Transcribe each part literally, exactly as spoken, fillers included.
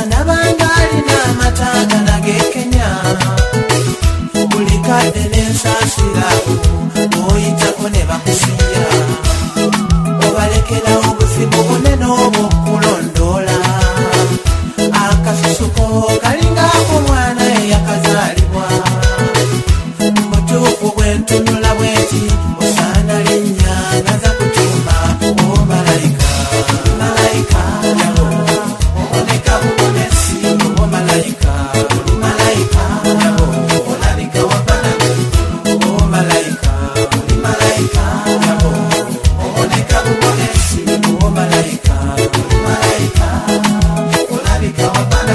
nabangali n'amatanga nagekenya buli kadde n'ensasira oyitako ne bakusiya obalekera obuzibu bunene obw'okulondoola akasusuko kalingako mwana eyakazaalibwa mutuufu bwentunula bweti osaana linnya naza kutuuma o malayika malayika oboneka bubonesi o malayika malayika olabika wabala o malayika malayika oboneka bubonesi o malayika malayika olabika wabala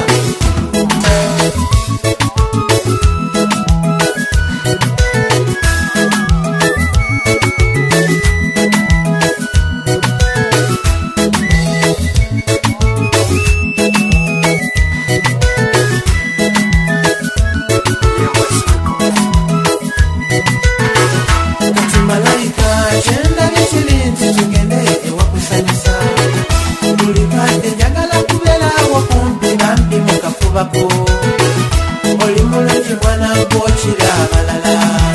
oli mulungi mwana gwokira abalala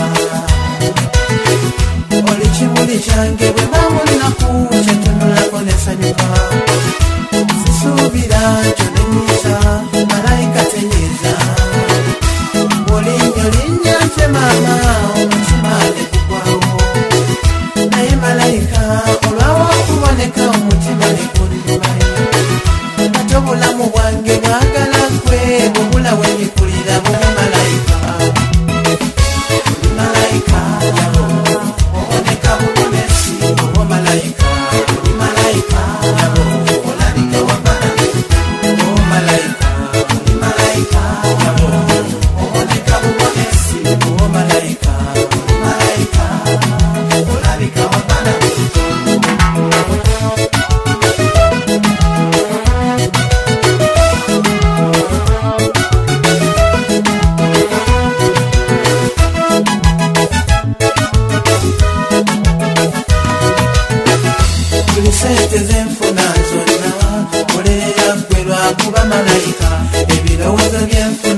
oli kimuli kyange bwe bamunaku kyetunulako nesanyuka sisuubira nti onenyeza malayika tenyeza olinnya olinnya nte maama omutima ne gugwawo naye malayika olwawo okuboneka omutima ne kundumayo ate obulamu bwange bwagala gwe bubula wenyikulira bwe malayika malayika oboneka bubonesi o malayika malayika olabika wabala o malayika malayika oboneka bubonesi o malayika malayika olabika wabala sente zenfuna zonna olera gwe lwakuba malayika ebirowoozo byenfuna